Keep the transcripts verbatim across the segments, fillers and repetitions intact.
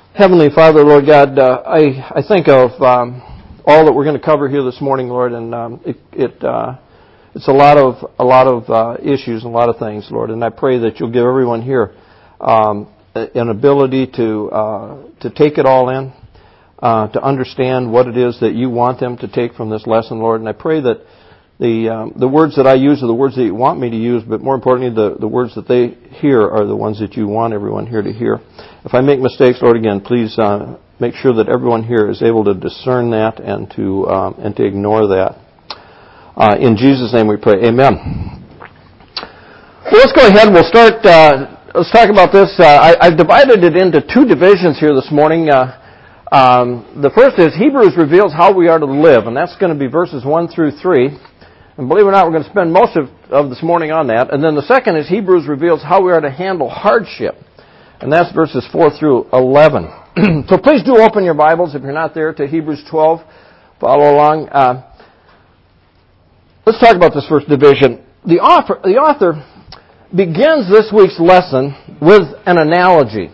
Heavenly Father, Lord God, uh, I, I think of um, all that we're going to cover here this morning, Lord, and um, it, it uh, it's a lot of a lot of uh, issues and a lot of things, Lord, and I pray that you'll give everyone here um, an ability to uh, to take it all in, uh, to understand what it is that you want them to take from this lesson, Lord, and I pray that the um, the words that I use are the words that you want me to use, but more importantly, the, the words that they hear are the ones that you want everyone here to hear. If I make mistakes, Lord, again, please uh, make sure that everyone here is able to discern that and to um, and to ignore that. Uh, in Jesus' name we pray. Amen. Well, let's go ahead and we'll start. Uh, let's talk about this. Uh, I, I've divided it into two divisions here this morning. Uh, um, the first is Hebrews reveals how we are to live, and that's going to be verses one through three. And believe it or not, we're going to spend most of, of this morning on that. And then the second is Hebrews reveals how we are to handle hardship. And that's verses four through eleven. So please do open your Bibles, if you're not there, to Hebrews twelve. Follow along. Uh, let's talk about this first division. The author, the author begins this week's lesson with an analogy.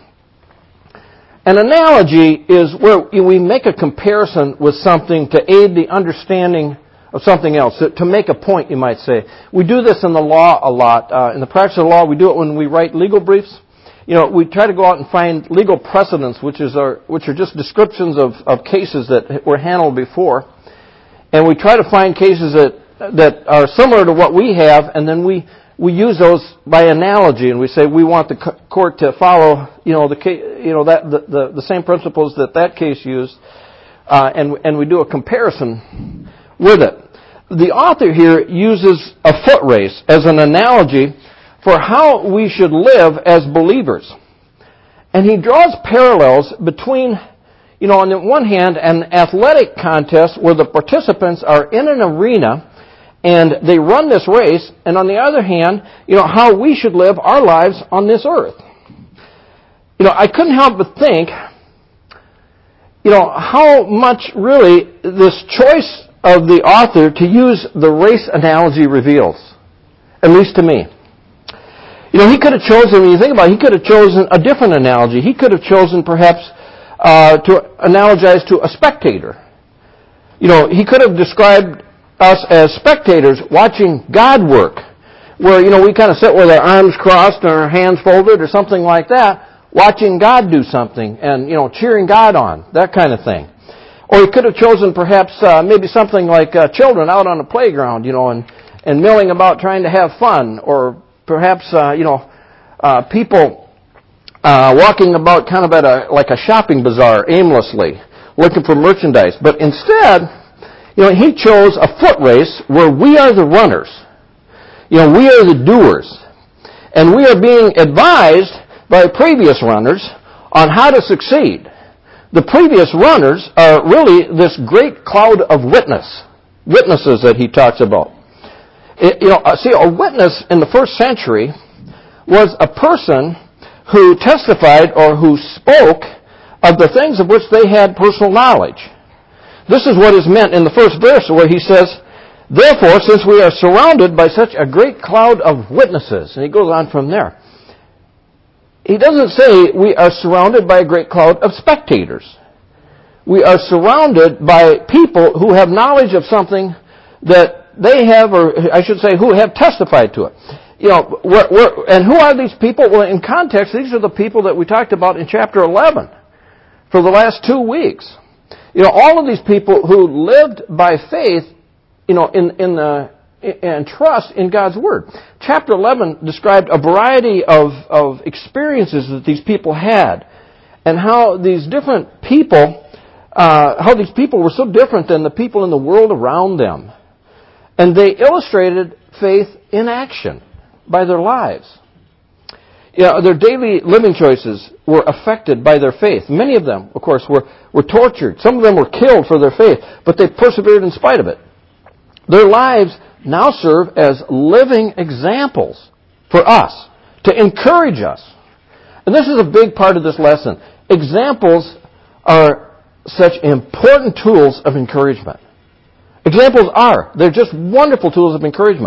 An analogy is where we make a comparison with something to aid the understanding of something else, to make a point, you might say. We do this in the law a lot. Uh, in the practice of the law, we do it when we write legal briefs. You know, we try to go out and find legal precedents, which is our, which are just descriptions of, of cases that were handled before. And we try to find cases that that are similar to what we have, and then we, we use those by analogy, and we say we want the court to follow, you know, the you know that the, the, the same principles that that case used, uh, and and we do a comparison with it. The author here uses a foot race as an analogy for how we should live as believers. And he draws parallels between, you know, on the one hand, an athletic contest where the participants are in an arena and they run this race, and on the other hand, you know, how we should live our lives on this earth. You know, I couldn't help but think, you know, how much really this choice of the author to use the race analogy reveals, at least to me. You know, he could have chosen, when you think about it, he could have chosen a different analogy. He could have chosen perhaps uh, to analogize to a spectator. You know, he could have described us as spectators watching God work, where, you know, we kind of sit with our arms crossed and our hands folded or something like that, watching God do something and, you know, cheering God on, that kind of thing. Or he could have chosen perhaps uh, maybe something like uh, children out on the playground, you know, and, and milling about trying to have fun. Or perhaps, uh, you know, uh, people uh, walking about kind of at a like a shopping bazaar aimlessly, looking for merchandise. But instead, you know, he chose a foot race where we are the runners. You know, we are the doers. And we are being advised by previous runners on how to succeed. The previous runners are really this great cloud of witness, witnesses that he talks about. It, you know, see, a witness in the first century was a person who testified or who spoke of the things of which they had personal knowledge. This is what is meant in the first verse where he says, "Therefore, since we are surrounded by such a great cloud of witnesses," and he goes on from there. He doesn't say we are surrounded by a great cloud of spectators. We are surrounded by people who have knowledge of something that they have, or I should say, who have testified to it. You know, we're, we're, and who are these people? Well, in context, these are the people that we talked about in chapter eleven for the last two weeks. You know, all of these people who lived by faith, you know, in in the and trust in God's Word. Chapter eleven described a variety of, of experiences that these people had, and how these different people, uh, how these people were so different than the people in the world around them. And they illustrated faith in action by their lives. You know, their daily living choices were affected by their faith. Many of them, of course, were, were tortured. Some of them were killed for their faith, but they persevered in spite of it. Their lives now serve as living examples for us, to encourage us. And this is a big part of this lesson. Examples are such important tools of encouragement. Examples are. They're just wonderful tools of encouragement.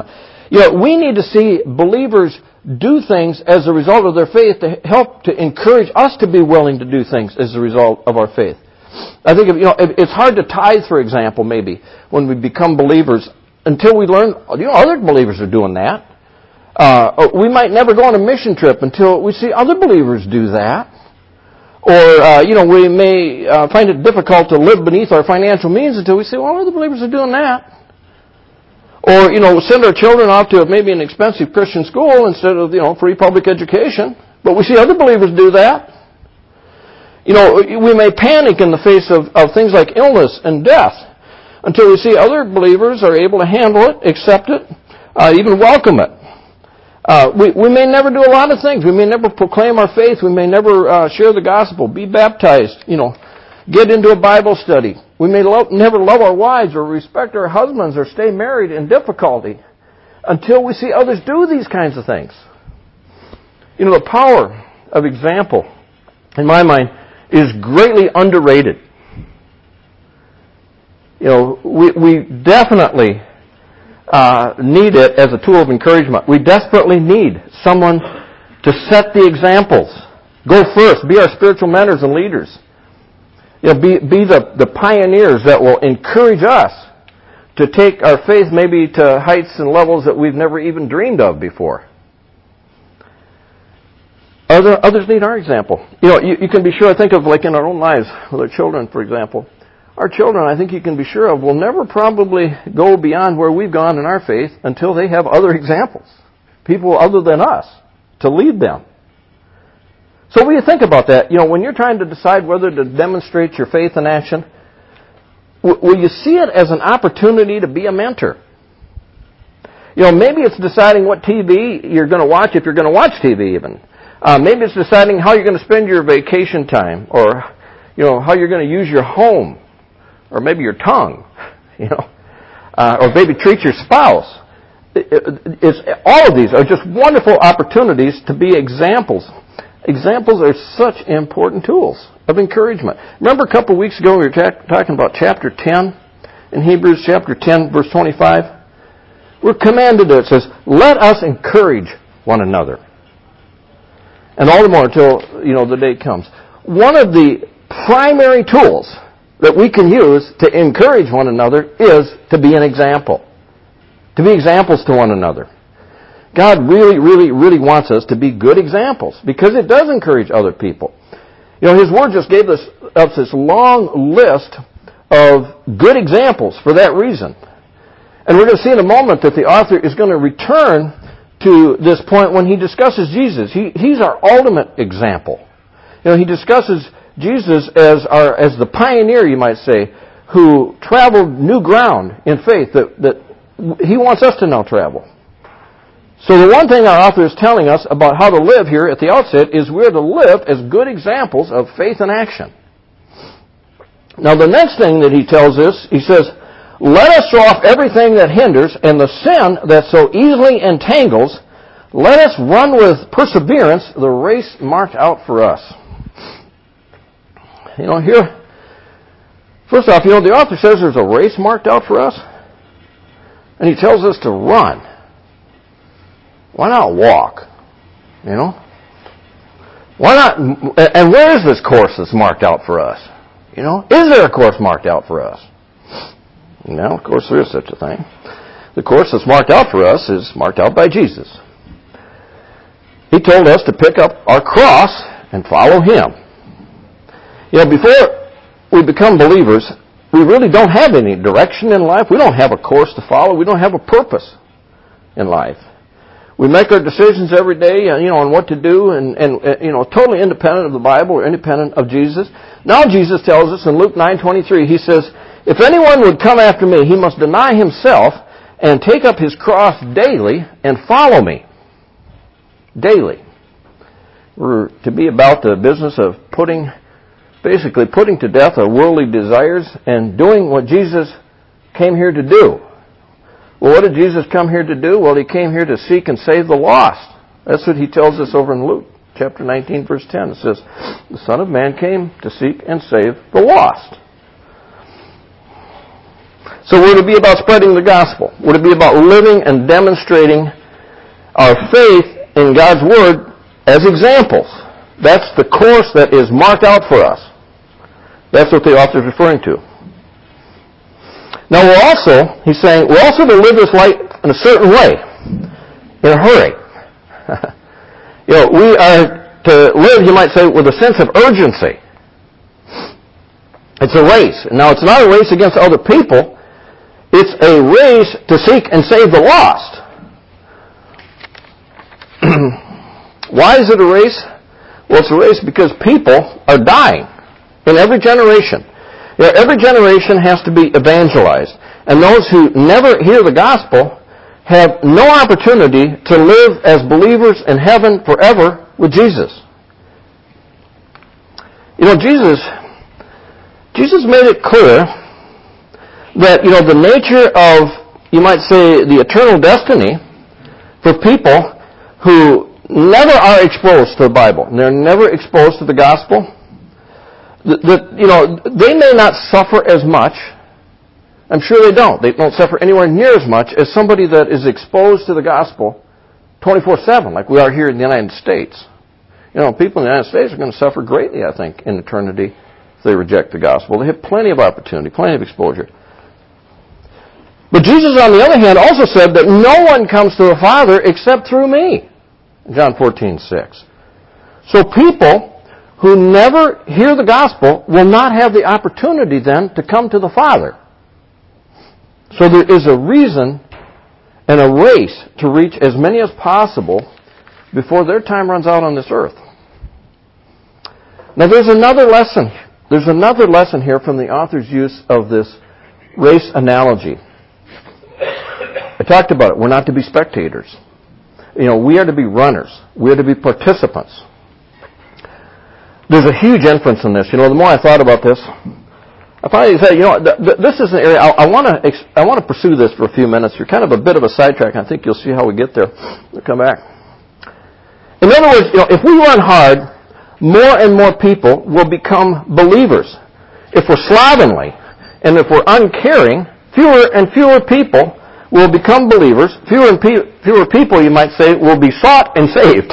You know, we need to see believers do things as a result of their faith to help to encourage us to be willing to do things as a result of our faith. I think, you know, it's hard to tithe, for example, maybe, when we become believers until we learn, you know, other believers are doing that. Uh, we might never go on a mission trip until we see other believers do that. Or, uh, you know, we may uh, find it difficult to live beneath our financial means until we see, well, other believers are doing that. Or, you know, send our children off to maybe an expensive Christian school instead of, you know, free public education. But we see other believers do that. You know, we may panic in the face of, of things like illness and death until we see other believers are able to handle it, accept it, uh, even welcome it. Uh, we, we may never do a lot of things. We may never proclaim our faith. We may never uh, share the gospel, be baptized, you know, get into a Bible study. We may love, never love our wives or respect our husbands or stay married in difficulty until we see others do these kinds of things. You know, the power of example, in my mind, is greatly underrated. You know, we, we definitely uh, need it as a tool of encouragement. We desperately need someone to set the examples. Go first. Be our spiritual mentors and leaders. You know, be, be the, the pioneers that will encourage us to take our faith maybe to heights and levels that we've never even dreamed of before. Other, others need our example. You know, you, you can be sure, I think of like in our own lives, with our children, for example. Our children, I think you can be sure of, will never probably go beyond where we've gone in our faith until they have other examples. People other than us to lead them. So what do you think about that? You know, when you're trying to decide whether to demonstrate your faith in action, w- will you see it as an opportunity to be a mentor? You know, maybe it's deciding what T V you're going to watch, if you're going to watch T V even. Uh, maybe it's deciding how you're going to spend your vacation time, or, you know, how you're going to use your home, or maybe your tongue, you know, uh, or maybe treat your spouse. It, it, it's, all of these are just wonderful opportunities to be examples. Examples are such important tools of encouragement. Remember a couple of weeks ago we were ta- talking about chapter ten in Hebrews, chapter ten, verse twenty-five? We're commanded to, it says, let us encourage one another. And all the more until, you know, the day comes. One of the primary tools that we can use to encourage one another is to be an example. To be examples to one another. God really, really, really wants us to be good examples because it does encourage other people. You know, His Word just gave us, us this long list of good examples for that reason. And we're going to see in a moment that the author is going to return to this point when he discusses Jesus. He, he's our ultimate example. You know, he discusses Jesus as our, as the pioneer, you might say, who traveled new ground in faith that, that he wants us to now travel. So the one thing our author is telling us about how to live here at the outset is we're to live as good examples of faith in action. Now the next thing that he tells us, he says, let us throw off everything that hinders and the sin that so easily entangles. Let us run with perseverance the race marked out for us. You know, here, first off, you know, the author says there's a race marked out for us. And he tells us to run. Why not walk? You know? Why not, and where is this course that's marked out for us? You know? Is there a course marked out for us? No, of course there is such a thing. The course that's marked out for us is marked out by Jesus. He told us to pick up our cross and follow Him. You know, before we become believers, we really don't have any direction in life. We don't have a course to follow. We don't have a purpose in life. We make our decisions every day, you know, on what to do, and, and you know, totally independent of the Bible or independent of Jesus. Now Jesus tells us in Luke nine twenty-three, He says, if anyone would come after me, he must deny himself and take up his cross daily and follow me. Daily. We're to be about the business of putting, basically putting to death our worldly desires and doing what Jesus came here to do. Well, what did Jesus come here to do? Well, He came here to seek and save the lost. That's what He tells us over in Luke chapter nineteen, verse ten. It says, the Son of Man came to seek and save the lost. So we're to be about spreading the gospel. We're to be about living and demonstrating our faith in God's Word as examples. That's the course that is marked out for us. That's what the author is referring to. Now we're also, he's saying, we're also to live this life in a certain way, in a hurry. You know, we are to live, you might say, with a sense of urgency. It's a race. Now, it's not a race against other people. It's a race to seek and save the lost. Why is it a race? Well, it's a race because people are dying in every generation. You know, every generation has to be evangelized. And those who never hear the gospel have no opportunity to live as believers in heaven forever with Jesus. You know, Jesus, Jesus made it clear that, you know, the nature of, you might say, the eternal destiny for people who never are exposed to the Bible, and they're never exposed to the gospel, that, that, you know, they may not suffer as much. I'm sure they don't. They don't suffer anywhere near as much as somebody that is exposed to the gospel twenty-four seven, like we are here in the United States. You know, people in the United States are going to suffer greatly, I think, in eternity if they reject the gospel. They have plenty of opportunity, plenty of exposure. But Jesus, on the other hand, also said that no one comes to the Father except through me. John fourteen six. So people who never hear the gospel will not have the opportunity then to come to the Father. So there is a reason and a race to reach as many as possible before their time runs out on this earth. Now there's another lesson. There's another lesson here from the author's use of this race analogy. I talked about it. We're not to be spectators. You know, we are to be runners. We are to be participants. There's a huge inference in this. You know, the more I thought about this, I finally said, you know, th- th- this is an area I, I want to ex- I want to pursue this for a few minutes. You're kind of a bit of a sidetrack. I think you'll see how we get there. We'll come back. In other words, you know, if we run hard, more and more people will become believers. If we're slovenly and if we're uncaring, fewer and fewer people will become believers. Fewer and pe- fewer people, you might say, will be sought and saved.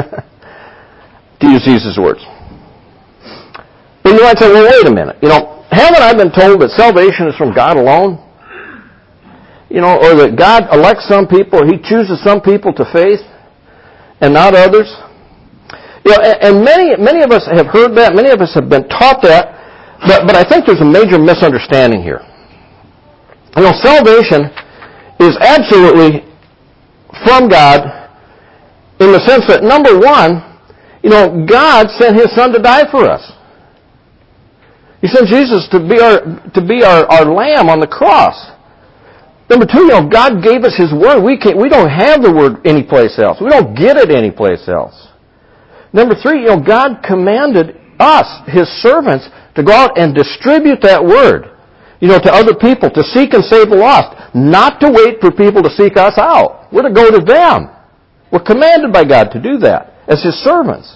To use Jesus' words. But you might say, well, wait a minute. You know, haven't I been told that salvation is from God alone? You know, or that God elects some people, or He chooses some people to faith and not others? You know, and many many of us have heard that, many of us have been taught that, but, but I think there's a major misunderstanding here. You know, salvation is absolutely from God in the sense that, number one, you know, God sent His Son to die for us. He sent Jesus to be our to be our, our lamb on the cross. Number two, you know, God gave us His Word. We can't, we don't have the Word anyplace else. We don't get it anyplace else. Number three, you know, God commanded us, His servants, to go out and distribute that Word, you know, to other people, to seek and save the lost, not to wait for people to seek us out. We're to go to them. We're commanded by God to do that as His servants.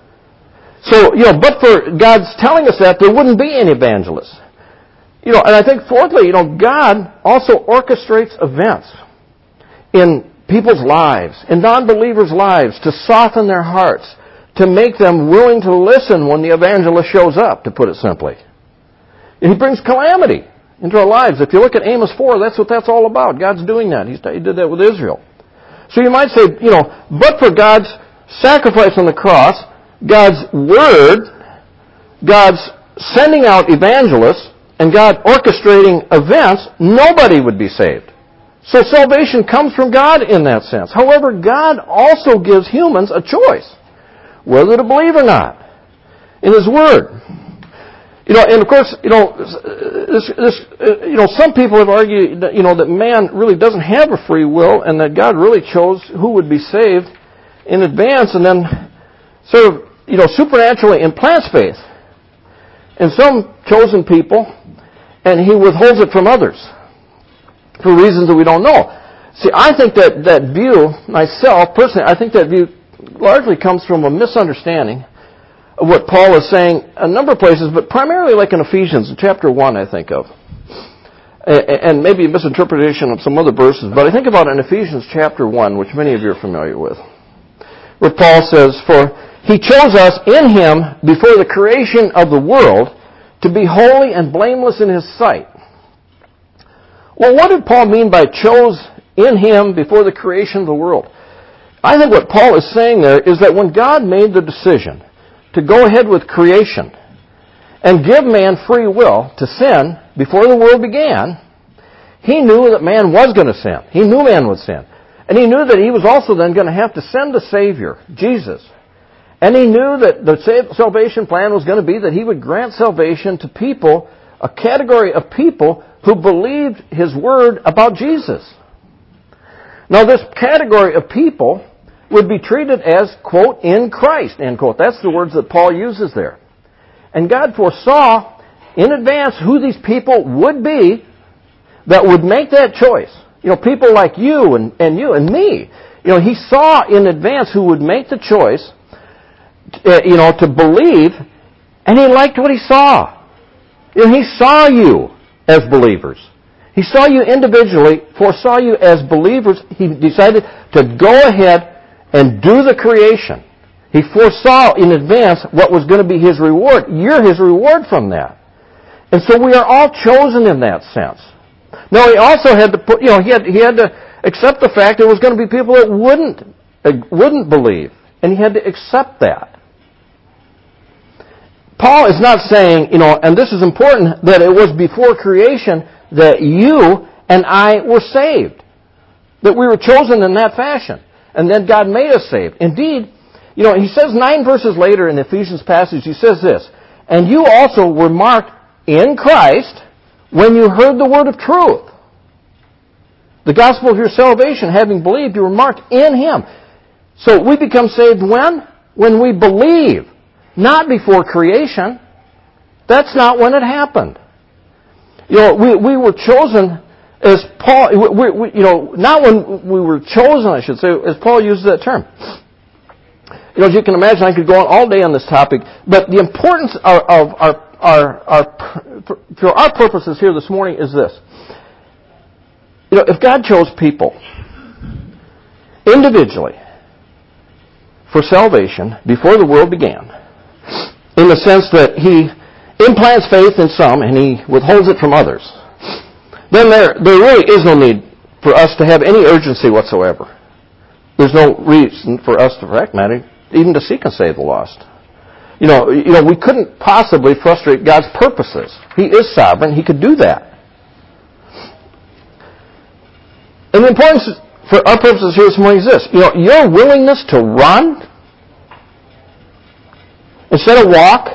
So, you know, but for God's telling us that, there wouldn't be any evangelists. You know, and I think fourthly, you know, God also orchestrates events in people's lives, in non-believers' lives, to soften their hearts, to make them willing to listen when the evangelist shows up, to put it simply. He brings calamity into our lives. If you look at Amos four, that's what that's all about. God's doing that. He did that with Israel. So you might say, you know, but for God's sacrifice on the cross, God's Word, God's sending out evangelists, and God orchestrating events, nobody would be saved. So salvation comes from God in that sense. However, God also gives humans a choice, whether to believe or not, in His Word. You know, and of course, you know, this, this, you know, some people have argued that, you know, that man really doesn't have a free will, and that God really chose who would be saved in advance, and then sort of, you know, supernaturally implants faith in some chosen people, and He withholds it from others for reasons that we don't know. See, I think that that view, myself, personally, I think that view largely comes from a misunderstanding of what Paul is saying a number of places, but primarily like in Ephesians, chapter one, I think of. and maybe a misinterpretation of some other verses, but I think about in Ephesians chapter one, which many of you are familiar with, where Paul says, "For he chose us in him before the creation of the world to be holy and blameless in his sight." Well, what did Paul mean by chose in him before the creation of the world? I think what Paul is saying there is that when God made the decision to go ahead with creation and give man free will to sin before the world began, he knew that man was going to sin. He knew man would sin. And he knew that he was also then going to have to send a Savior, Jesus. And he knew that the salvation plan was going to be that he would grant salvation to people, a category of people who believed his word about Jesus. Now this category of people would be treated as, quote, in Christ, end quote. That's the words that Paul uses there. And God foresaw in advance who these people would be that would make that choice. You know, people like you and, and you and me. You know, he saw in advance who would make the choice, uh, you know, to believe, and he liked what he saw. You know, he saw you as believers. He saw you individually, foresaw you as believers. He decided to go ahead and do the creation. He foresaw in advance what was going to be his reward. You're his reward from that. And so we are all chosen in that sense. Now he also had to put, you know, he had, he had to accept the fact there was going to be people that wouldn't, uh, wouldn't believe. And he had to accept that. Paul is not saying, you know, and this is important, that it was before creation that you and I were saved. That we were chosen in that fashion. And then God made us saved. Indeed, you know, he says nine verses later in the Ephesians passage, he says this, "And you also were marked in Christ when you heard the word of truth." The gospel of your salvation, having believed, you were marked in him. So we become saved when? When we believe. Not before creation. That's not when it happened. You know, we, we were chosen as Paul, we, we, you know, not when we were chosen, I should say, as Paul uses that term. You know, as you can imagine, I could go on all day on this topic, but the importance of, of our, our, our, for our purposes here this morning is this. You know, if God chose people individually for salvation before the world began, in the sense that he implants faith in some and he withholds it from others, then there, there really is no need for us to have any urgency whatsoever. There's no reason for us to, for that matter, even to seek and save the lost. You know, you know, we couldn't possibly frustrate God's purposes. He is sovereign. He could do that. And the importance for our purposes here this morning is this. You know, your willingness to run instead of walk,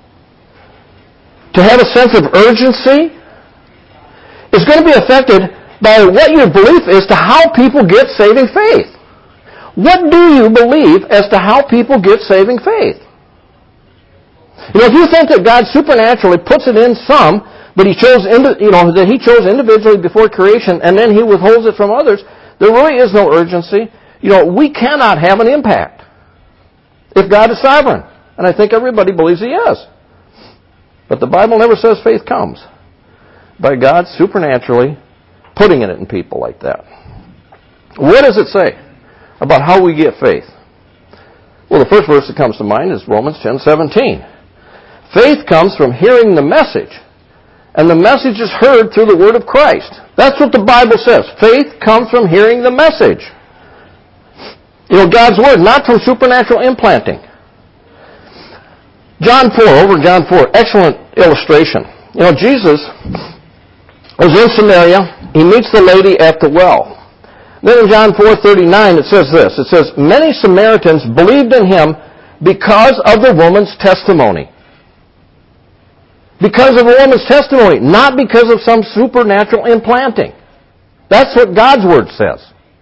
to have a sense of urgency, is going to be affected by what your belief is to how people get saving faith. What do you believe as to how people get saving faith? You know, if you think that God supernaturally puts it in some, but He chose, you know, that He chose individually before creation, and then He withholds it from others, there really is no urgency. You know, we cannot have an impact if God is sovereign, and I think everybody believes He is. But the Bible never says faith comes by God supernaturally putting it in people like that. What does it say about how we get faith? Well, the first verse that comes to mind is Romans ten seventeen. Faith comes from hearing the message, and the message is heard through the word of Christ. That's what the Bible says. Faith comes from hearing the message. You know, God's word, not from supernatural implanting. John four, over in John four, excellent illustration. You know, Jesus was in Samaria. He meets the lady at the well. Then in John four thirty-nine it says this. It says, many Samaritans believed in Him because of the woman's testimony. Because of the woman's testimony, not because of some supernatural implanting. That's what God's Word says.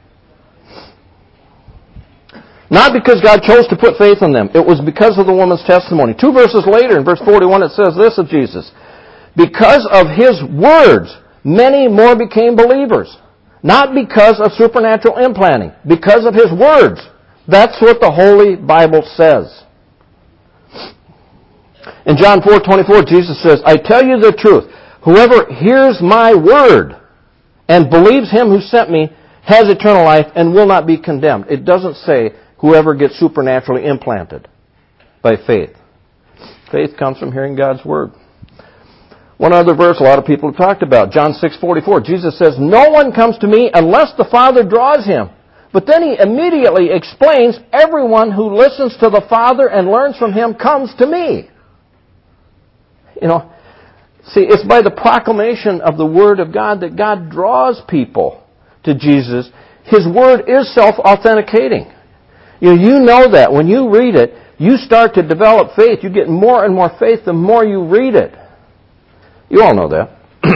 Not because God chose to put faith in them. It was because of the woman's testimony. Two verses later, in verse forty-one, it says this of Jesus. Because of His words, many more became believers. Not because of supernatural implanting. Because of His words. That's what the Holy Bible says. In John four twenty-four, Jesus says, I tell you the truth. Whoever hears my word and believes him who sent me has eternal life and will not be condemned. It doesn't say whoever gets supernaturally implanted by faith. Faith comes from hearing God's word. One other verse a lot of people have talked about, John six forty-four. Jesus says, no one comes to me unless the Father draws him. But then he immediately explains, everyone who listens to the Father and learns from him comes to me. You know, see, it's by the proclamation of the Word of God that God draws people to Jesus. His Word is self-authenticating. You know, you know that. When you read it, you start to develop faith. You get more and more faith the more you read it. You all know that.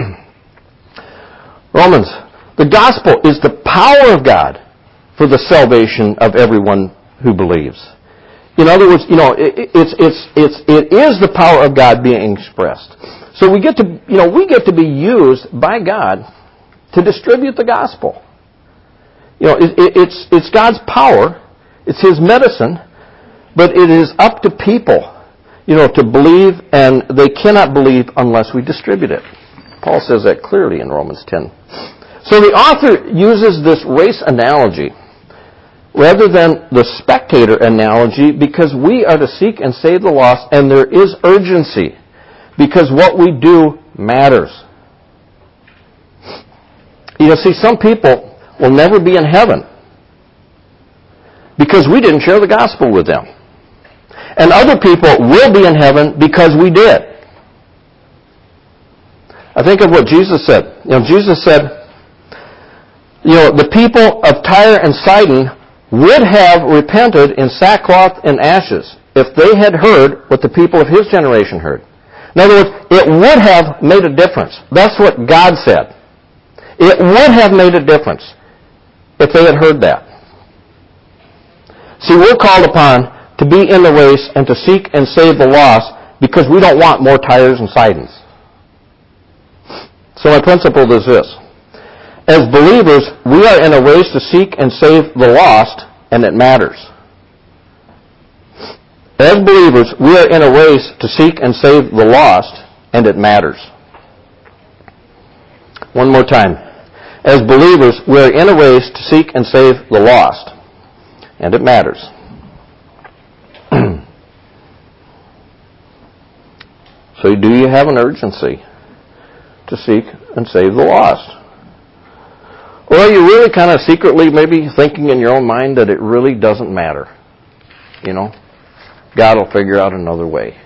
Romans, the gospel is the power of God for the salvation of everyone who believes. In other words, you know, it, it's, it's, it's, it is the power of God being expressed. So we get to, you know, we get to be used by God to distribute the gospel. You know, it, it, it's, it's God's power. It's His medicine. But it is up to people, you know, to believe, and they cannot believe unless we distribute it. Paul says that clearly in Romans ten. So the author uses this race analogy rather than the spectator analogy because we are to seek and save the lost, and there is urgency because what we do matters. You know, see, some people will never be in heaven because we didn't share the gospel with them. And other people will be in heaven because we did. I think of what Jesus said. You know, Jesus said, you know, the people of Tyre and Sidon would have repented in sackcloth and ashes if they had heard what the people of his generation heard. In other words, it would have made a difference. That's what God said. It would have made a difference if they had heard that. See, we're called upon to be in the race and to seek and save the lost because we don't want more Tyres and Sidons. So my principle is this. As believers, we are in a race to seek and save the lost, and it matters. As believers, we are in a race to seek and save the lost, and it matters. One more time. As believers, we are in a race to seek and save the lost, and it matters. So do you have an urgency to seek and save the lost? Or are you really kind of secretly maybe thinking in your own mind that it really doesn't matter? You know, God will figure out another way.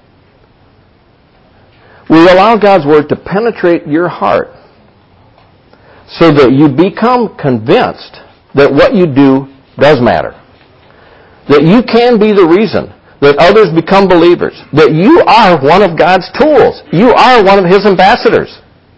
We allow God's Word to penetrate your heart so that you become convinced that what you do does matter. That you can be the reason that others become believers. That you are one of God's tools. You are one of His ambassadors.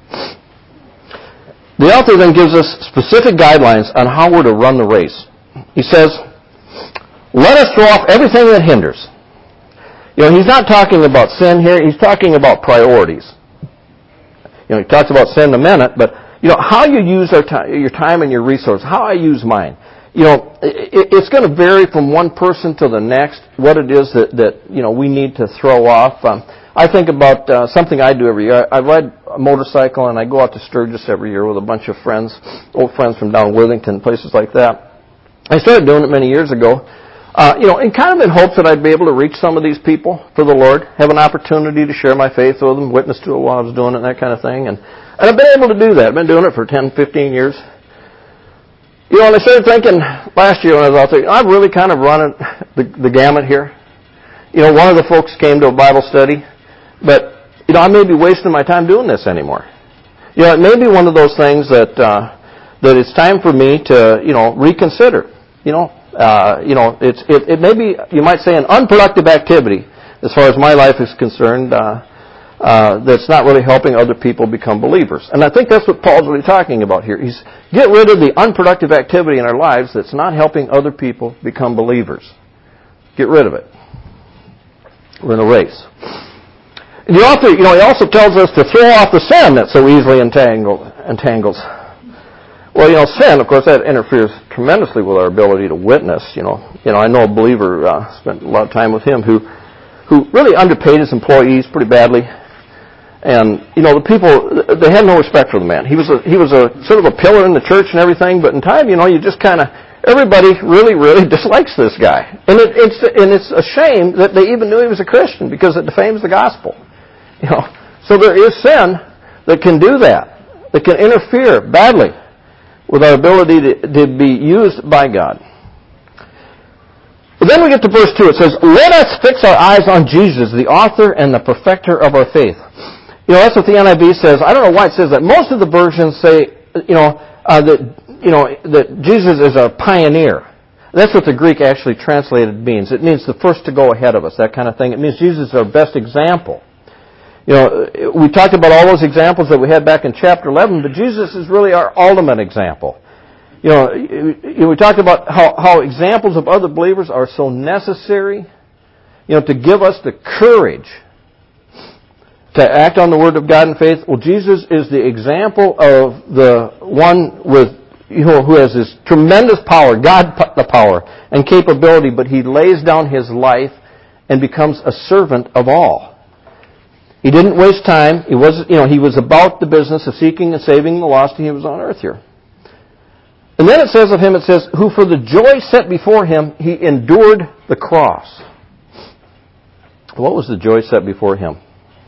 The author then gives us specific guidelines on how we're to run the race. He says, let us throw off everything that hinders. You know, he's not talking about sin here. He's talking about priorities. You know, he talks about sin in a minute, but, you know, how you use our time, your time and your resources, how I use mine. You know, it, it's going to vary from one person to the next, what it is that, that you know, we need to throw off. Um, I think about uh, something I do every year. I, I ride a motorcycle and I go out to Sturgis every year with a bunch of friends, old friends from down Withington, places like that. I started doing it many years ago, uh, you know, and kind of in hopes that I'd be able to reach some of these people for the Lord, have an opportunity to share my faith with them, witness to it while I was doing it, and that kind of thing. And, and I've been able to do that. I've been doing it for ten, fifteen years. You know, and I started thinking last year when I was out there, I'm really kind of running the, the gamut here. You know, one of the folks came to a Bible study, but, you know, I may be wasting my time doing this anymore. You know, it may be one of those things that, uh, that it's time for me to, you know, reconsider. You know, uh, you know, it's, it, it may be, you might say, an unproductive activity as far as my life is concerned, uh, uh, that's not really helping other people become believers. And I think that's what Paul's really talking about here. He's, get rid of the unproductive activity in our lives that's not helping other people become believers. Get rid of it. We're in a race. And the author, you know, he also tells us to throw off the sin that so easily entangle, entangles. Well, you know, sin, of course, that interferes tremendously with our ability to witness. You know, you know, I know a believer, uh, spent a lot of time with him who, who really underpaid his employees pretty badly, And, you know, the people, they had no respect for the man. He was a, he was a sort of a pillar in the church and everything, but in time, you know, you just kind of, everybody really, really dislikes this guy. And it, it's, and it's a shame that they even knew he was a Christian because it defames the gospel. You know, so there is sin that can do that, that can interfere badly with our ability to, to be used by God. But then we get to verse two. It says, "Let us fix our eyes on Jesus, the author and the perfecter of our faith." You know, that's what the N I V says. I don't know why it says that. Most of the versions say, you know, uh, that you know that Jesus is our pioneer. That's what the Greek actually translated means. It means the first to go ahead of us, that kind of thing. It means Jesus is our best example. You know, we talked about all those examples that we had back in chapter eleven, but Jesus is really our ultimate example. You know, we talked about how, how examples of other believers are so necessary, you know, to give us the courage to act on the Word of God in faith. Well, Jesus is the example of the one with, you know, who has this tremendous power, God the power and capability, but He lays down His life and becomes a servant of all. He didn't waste time. He was, you know, He was about the business of seeking and saving the lost, and He was on earth here. And then it says of Him, it says, "Who for the joy set before Him, He endured the cross." What was the joy set before Him?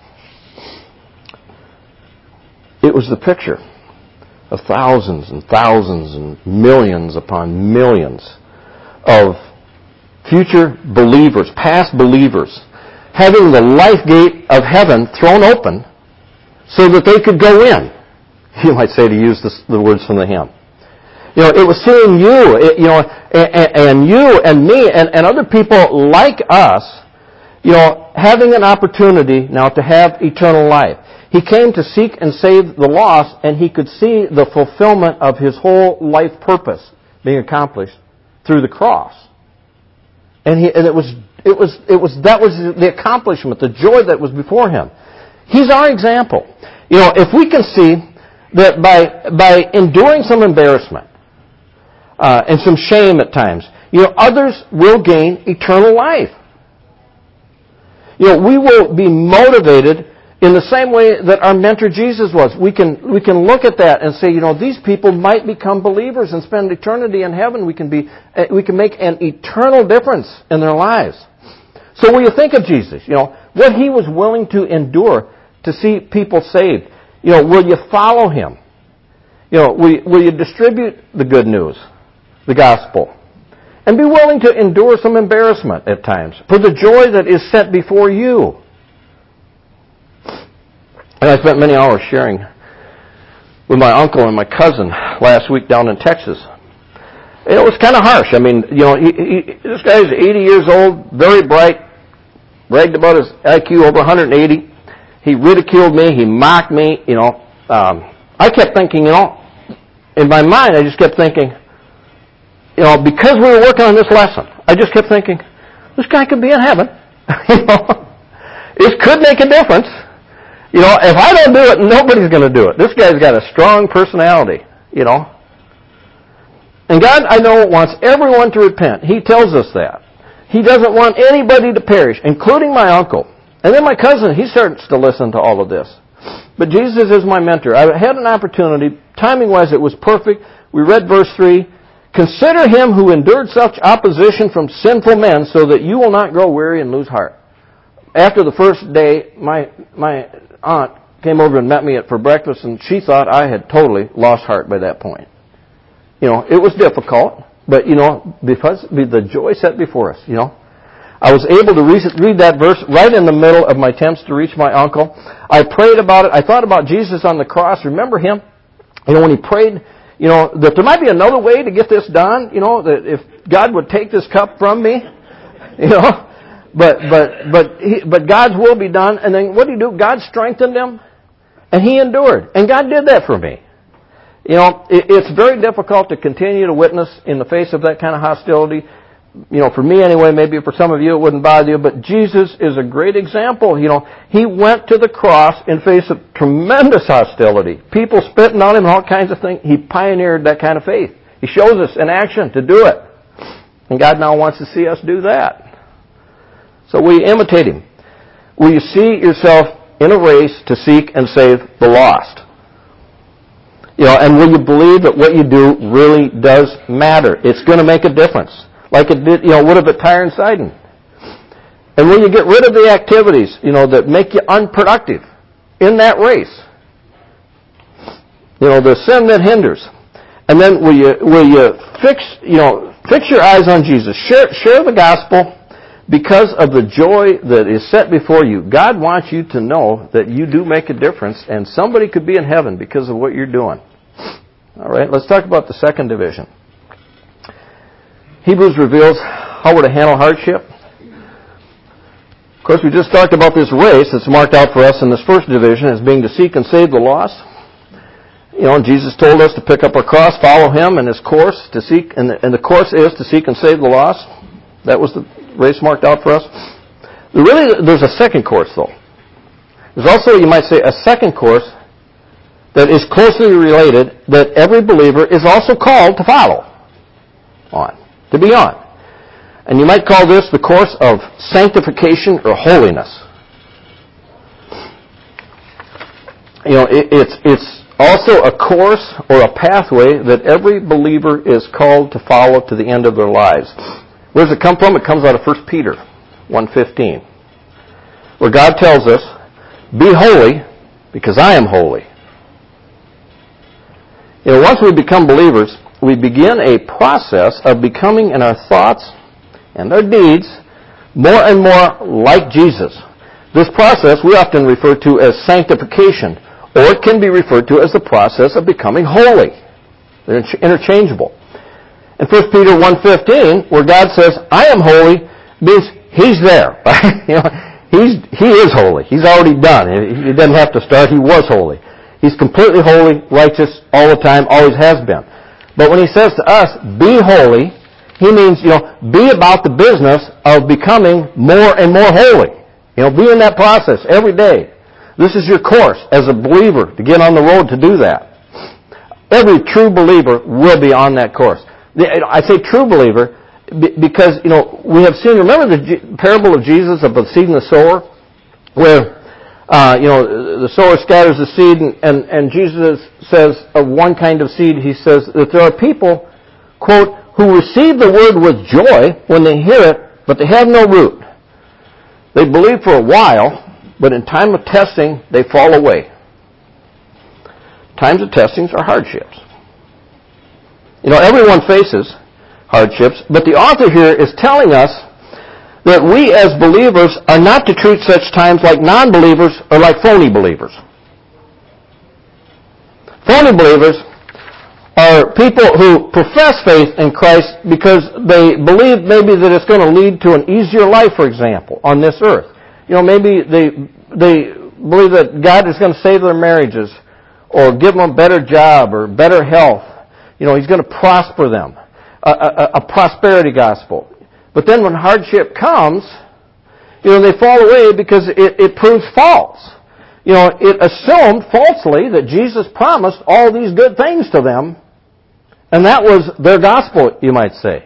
It was the picture of thousands and thousands and millions upon millions of future believers, past believers, having the life gate of heaven thrown open so that they could go in. You might say, to use this, the words from the hymn. You know, it was seeing you, it, you know, and, and you and me and, and other people like us, you know, having an opportunity now to have eternal life. He came to seek and save the lost, and He could see the fulfillment of His whole life purpose being accomplished through the cross. And, he, and it was, it was, it was, that was the accomplishment, the joy that was before Him. He's our example. You know, if we can see that by, by enduring some embarrassment, uh, and some shame at times, you know, others will gain eternal life. You know, we will be motivated in the same way that our mentor Jesus was. We can, we can look at that and say, you know, these people might become believers and spend eternity in heaven. We can be, we can make an eternal difference in their lives. So when you think of Jesus, you know, what He was willing to endure to see people saved, you know, will you follow Him? You know, will, will you distribute the good news, the gospel? And be willing to endure some embarrassment at times for the joy that is set before you. And I spent many hours sharing with my uncle and my cousin last week down in Texas. And it was kind of harsh. I mean, you know, he, he, this guy is eighty years old, very bright, bragged about his I Q over one hundred eighty. He ridiculed me. He mocked me. You know, um, I kept thinking, you know, in my mind, I just kept thinking, you know, because we were working on this lesson, I just kept thinking, this guy could be in heaven. You know, it could make a difference. You know, if I don't do it, nobody's going to do it. This guy's got a strong personality, you know. And God, I know, wants everyone to repent. He tells us that. He doesn't want anybody to perish, including my uncle. And then my cousin, he starts to listen to all of this. But Jesus is my mentor. I had an opportunity. Timing-wise, it was perfect. We read verse three. "Consider Him who endured such opposition from sinful men so that you will not grow weary and lose heart." After the first day, my my aunt came over and met me at, for breakfast, and she thought I had totally lost heart by that point. You know, it was difficult, but, you know, because the joy set before us, you know. I was able to read that verse right in the middle of my attempts to reach my uncle. I prayed about it. I thought about Jesus on the cross. Remember Him? You know, when He prayed, you know, that there might be another way to get this done, you know, that if God would take this cup from me, you know. But but but he, but God's will be done. And then what did He do? God strengthened Him, and He endured. And God did that for me. You know, it, it's very difficult to continue to witness in the face of that kind of hostility. You know, for me anyway, maybe for some of you it wouldn't bother you, but Jesus is a great example. You know, He went to the cross in face of tremendous hostility. People spitting on Him and all kinds of things. He pioneered that kind of faith. He shows us in action to do it. And God now wants to see us do that. So will you imitate Him? Will you see yourself in a race to seek and save the lost? You know, and will you believe that what you do really does matter? It's going to make a difference, like it did, you know, would have at Tyre and Sidon. And will you get rid of the activities, you know, that make you unproductive in that race? You know, the sin that hinders. And then will you will you fix you know fix your eyes on Jesus? Share share the gospel because of the joy that is set before you. God wants you to know that you do make a difference, and somebody could be in heaven because of what you're doing. All right, let's talk about the second division. Hebrews reveals how we're to handle hardship. Of course, we just talked about this race that's marked out for us in this first division as being to seek and save the lost. You know, and Jesus told us to pick up our cross, follow Him in His course, to seek, and the, and the course is to seek and save the lost. That was the race marked out for us. There really, there's a second course, though. There's also, you might say, a second course that is closely related that every believer is also called to follow on, to be on. And you might call this the course of sanctification or holiness. You know, it, it's it's also a course or a pathway that every believer is called to follow to the end of their lives. Where does it come from? It comes out of First Peter one fifteen, where God tells us, "Be holy, because I am holy." You know, once we become believers, we begin a process of becoming in our thoughts and our deeds more and more like Jesus. This process we often refer to as sanctification, or it can be referred to as the process of becoming holy. They're interchangeable. In First Peter one fifteen, where God says, "I am holy," means He's there. you know, he's, he is holy. He's already done. He doesn't have to start. He was holy. He's completely holy, righteous, all the time, always has been. But when He says to us, "Be holy," He means, you know, be about the business of becoming more and more holy. You know, be in that process every day. This is your course as a believer to get on the road to do that. Every true believer will be on that course. I say true believer because, you know, we have seen, remember the parable of Jesus of the seed and the sower? Where, uh, you know, the sower scatters the seed and, and, and Jesus says of one kind of seed, He says that there are people, quote, who receive the word with joy when they hear it, but they have no root. They believe for a while, but in time of testing, they fall away. Times of testings are hardships. You know, everyone faces hardships, but the author here is telling us that we as believers are not to treat such times like non-believers or like phony believers. Phony believers are people who profess faith in Christ because they believe maybe that it's going to lead to an easier life, for example, on this earth. You know, maybe they they believe that God is going to save their marriages or give them a better job or better health. You know, He's going to prosper them. A, a, a prosperity gospel. But then when hardship comes, you know, they fall away because it, it proves false. You know, it assumed falsely that Jesus promised all these good things to them, and that was their gospel, you might say.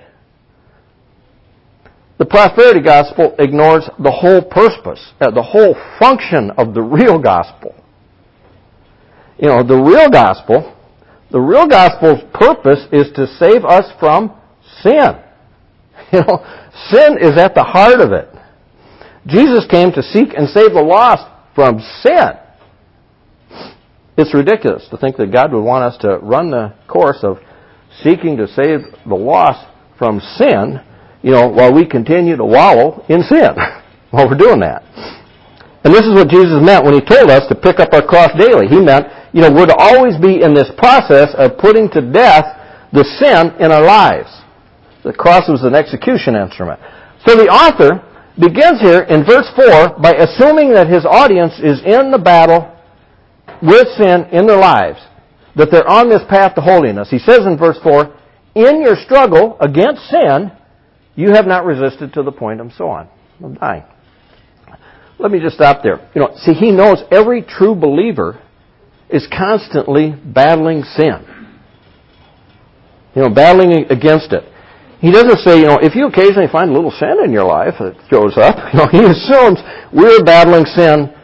The prosperity gospel ignores the whole purpose, uh, the whole function of the real gospel. You know, the real gospel, the real gospel's purpose is to save us from sin. You know, sin is at the heart of it. Jesus came to seek and save the lost from sin. It's ridiculous to think that God would want us to run the course of seeking to save the lost from sin, you know, while we continue to wallow in sin while we're doing that. And this is what Jesus meant when He told us to pick up our cross daily. He meant, you know, we're to always be in this process of putting to death the sin in our lives. The cross was an execution instrument. So the author begins here in verse four by assuming that his audience is in the battle with sin in their lives, that they're on this path to holiness. He says in verse four, "In your struggle against sin, you have not resisted to the point," and so on, of dying. Let me just stop there. You know, see, he knows every true believer is constantly battling sin. You know, battling against it. He doesn't say, you know, if you occasionally find a little sin in your life that shows up, you know, he assumes we're battling sin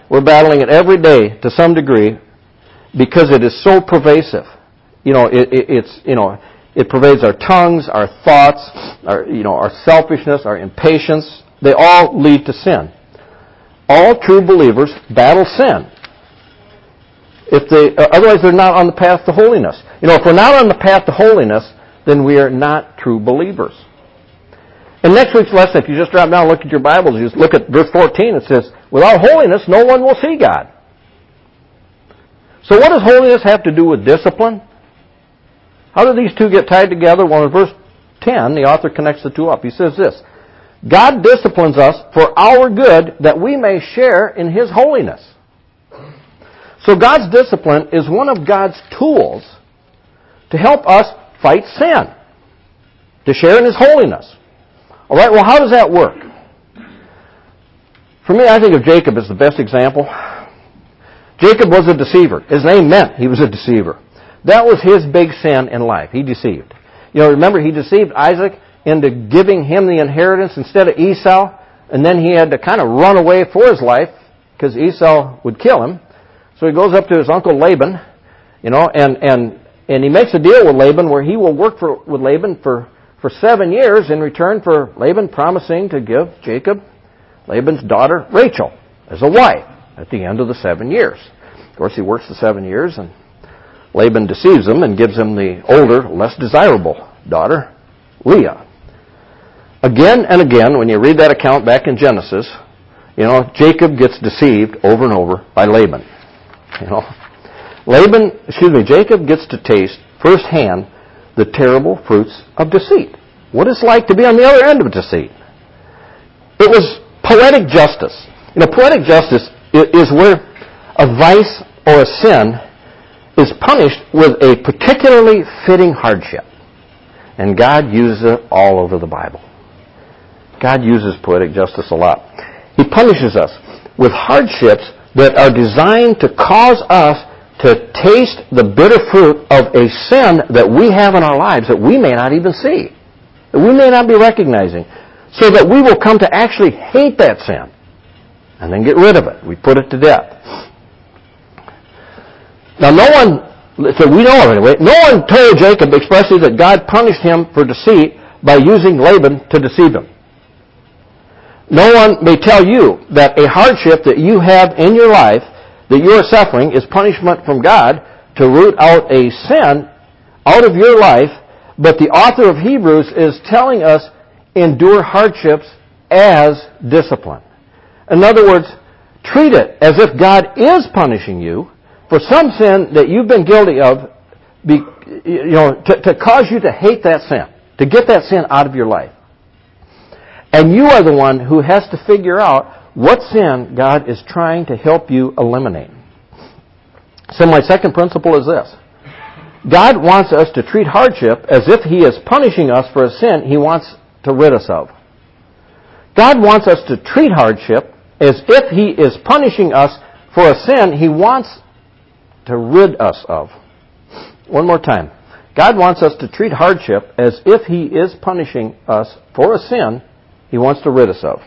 We're battling it every day to some degree because it is so pervasive. You know, it, it, it's, you know, it pervades our tongues, our thoughts, our, you know, our selfishness, our impatience. They all lead to sin. All true believers battle sin. If they, uh, otherwise they're not on the path to holiness. You know, if we're not on the path to holiness, then we are not true believers. In next week's lesson, if you just drop down and look at your Bibles, you just look at verse fourteen, it says, without holiness, no one will see God. So what does holiness have to do with discipline? How do these two get tied together? Well, in verse ten, the author connects the two up. He says this, God disciplines us for our good that we may share in His holiness. So God's discipline is one of God's tools to help us fight sin, to share in His holiness. All right, well, how does that work? For me, I think of Jacob as the best example. Jacob was a deceiver. His name meant he was a deceiver. That was his big sin in life. He deceived. You know, remember, he deceived Isaac into giving him the inheritance instead of Esau, and then he had to kind of run away for his life because Esau would kill him. So he goes up to his uncle Laban, you know, and, and, and he makes a deal with Laban where he will work for, with Laban for, for seven years in return for Laban promising to give Jacob Laban's daughter Rachel as a wife at the end of the seven years. Of course, he works the seven years, and Laban deceives him and gives him the older, less desirable daughter, Leah. Again and again, when you read that account back in Genesis, you know, Jacob gets deceived over and over by Laban. You know, Laban, excuse me, Jacob gets to taste firsthand the terrible fruits of deceit. What it's like to be on the other end of deceit. It was poetic justice. You know, poetic justice is where a vice or a sin is punished with a particularly fitting hardship. And God uses it all over the Bible. God uses poetic justice a lot. He punishes us with hardships that are designed to cause us to taste the bitter fruit of a sin that we have in our lives that we may not even see, that we may not be recognizing, so that we will come to actually hate that sin and then get rid of it. We put it to death. Now, no one, so we know of anyway, no one told Jacob expressly that God punished him for deceit by using Laban to deceive him. No one may tell you that a hardship that you have in your life, that you are suffering, is punishment from God to root out a sin out of your life, but the author of Hebrews is telling us endure hardships as discipline. In other words, treat it as if God is punishing you for some sin that you've been guilty of, be, you know, to, to cause you to hate that sin, to get that sin out of your life. And you are the one who has to figure out what sin God is trying to help you eliminate. So my second principle is this. God wants us to treat hardship as if He is punishing us for a sin He wants to rid us of. God wants us to treat hardship as if He is punishing us for a sin He wants to rid us of. One more time. God wants us to treat hardship as if He is punishing us for a sin He wants to rid us of.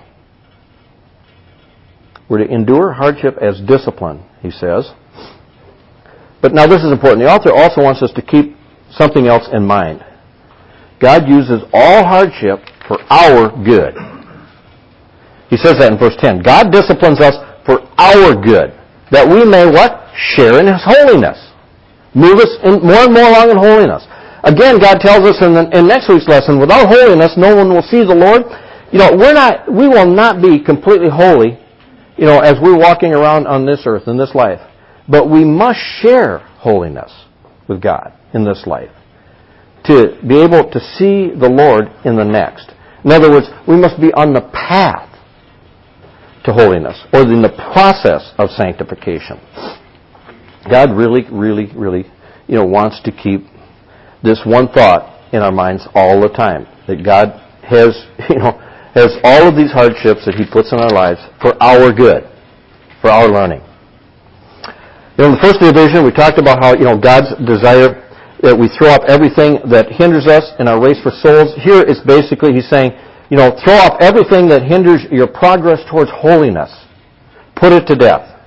We're to endure hardship as discipline, he says. But now this is important. The author also wants us to keep something else in mind. God uses all hardship for our good. He says that in verse ten. God disciplines us for our good, that we may what? Share in His holiness. Move us in more and more along in holiness. Again, God tells us in, the, in next week's lesson, without holiness, no one will see the Lord. You know, we're not, we will not be completely holy, you know, as we're walking around on this earth, in this life. But we must share holiness with God in this life to be able to see the Lord in the next. In other words, we must be on the path to holiness, or in the process of sanctification. God really, really, really, you know, wants to keep this one thought in our minds all the time, that God has, you know, has all of these hardships that He puts in our lives for our good, for our learning. You know, in the first division, we talked about how, you know, God's desire that we throw off everything that hinders us in our race for souls. Here it's basically, He's saying, you know, throw off everything that hinders your progress towards holiness. Put it to death.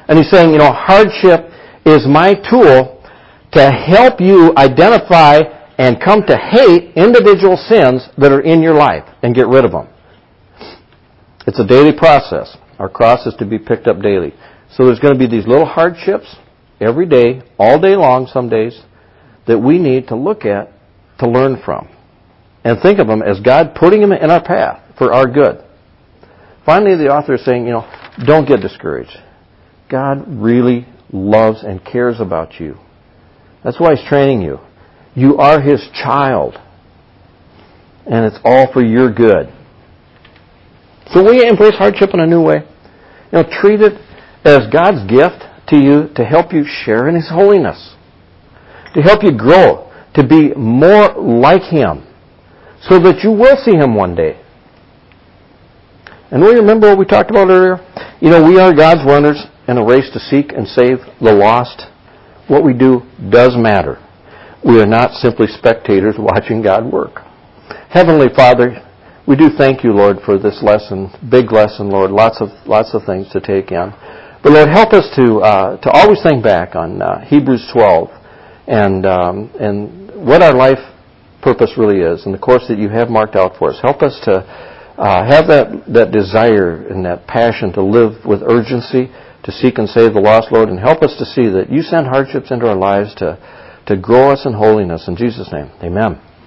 And he's saying, you know, hardship is my tool to help you identify and come to hate individual sins that are in your life and get rid of them. It's a daily process. Our cross is to be picked up daily. So there's going to be these little hardships every day, all day long some days, that we need to look at to learn from. And think of them as God putting them in our path for our good. Finally, the author is saying, you know, don't get discouraged. God really loves and cares about you. That's why He's training you. You are His child. And it's all for your good. So will you embrace hardship in a new way? You know, treat it as God's gift to you to help you share in His holiness. To help you grow, to be more like Him, so that you will see Him one day. And will you remember what we talked about earlier? You know, we are God's runners in a race to seek and save the lost. What we do does matter. We are not simply spectators watching God work. Heavenly Father, we do thank you, Lord, for this lesson, big lesson, Lord, lots of lots of things to take in. But Lord, help us to uh, to always think back on uh, Hebrews twelve and um, and what our life purpose really is, and the course that you have marked out for us. Help us to uh, have that that desire and that passion to live with urgency, to seek and save the lost, Lord, and help us to see that you send hardships into our lives to to grow us in holiness. In Jesus' name, amen.